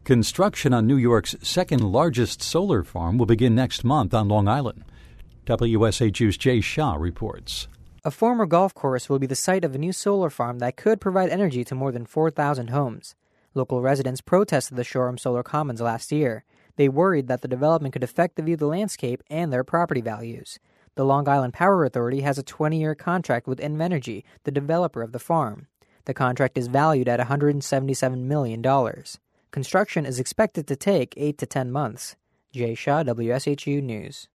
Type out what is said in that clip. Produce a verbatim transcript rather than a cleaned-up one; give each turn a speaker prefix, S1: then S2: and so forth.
S1: Construction on New York's second-largest solar farm will begin next month on Long Island. W S H U's Jay Shah reports.
S2: A former golf course will be the site of a new solar farm that could provide energy to more than four thousand homes. Local residents protested the Shoreham Solar Commons last year. They worried that the development could affect the view of the landscape and their property values. The Long Island Power Authority has a twenty-year contract with Invenergy, the developer of the farm. The contract is valued at one hundred seventy-seven million dollars. Construction is expected to take eight to ten months. Jay Shah, W S H U News.